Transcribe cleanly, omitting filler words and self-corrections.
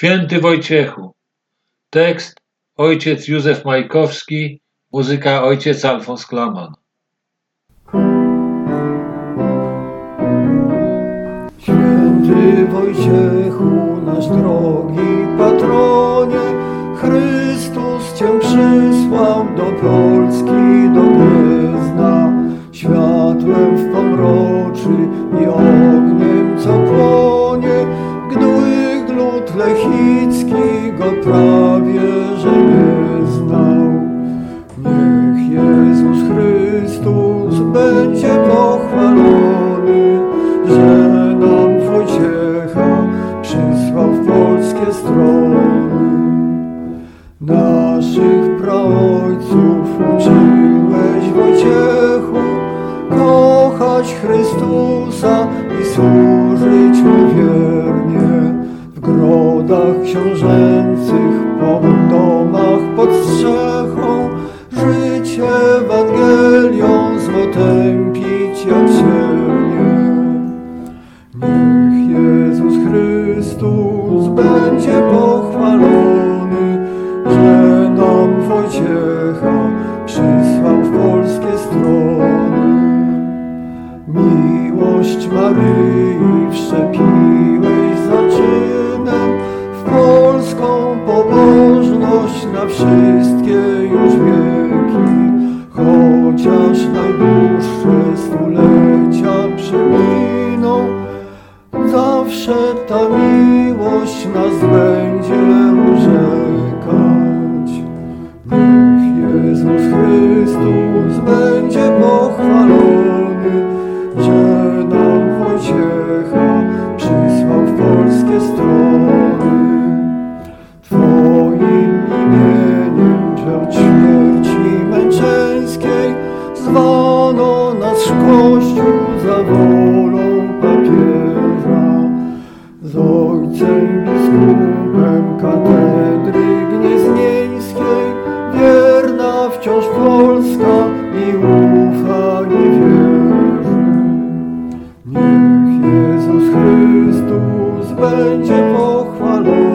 Święty Wojciechu. Tekst ojciec Józef Majkowski, muzyka ojciec Alfons Klaman. Święty Wojciechu, nasz drogi patronie, Chrystus Cię przysłał do Polski, do Gniezna, światłem w pomroczy i ogniem, co płonie. Gdy lud lechicki go prawie że nie znał. Niech Jezus Chrystus będzie pochwalony, że nam Wojciecha przysłał w polskie strony. Naszych praojców uczyłeś, Wojciechu, kochać Chrystusa i służyć Mu wiernie. W grodach książęcych, po domach pod strzechą, żyć Ewangelią złotępić jak siernie. Niech Jezus Chrystus będzie pochwalony, że nam Wojciecha przysłał w polskie strony. Miłość Maryi wszczepiłeś zaczynem w polską pobożność na wszystkie już wieki. Chociaż najdłuższe stulecia przeminą, zawsze ta miłość nas będzie urzekać. Niech Jezus Chrystus będzie pochwalony, że nam Wojciecha przysłał w polskie strony. Twoim imieniem, że od śmierci męczeńskiej zwano nasz Kościół za wolą papieża. Z ojcem biskupem katedry gnieznieńskiej wierna wciąż Polska i ufa i wierzy. Niech Jezus Chrystus będzie pochwalony,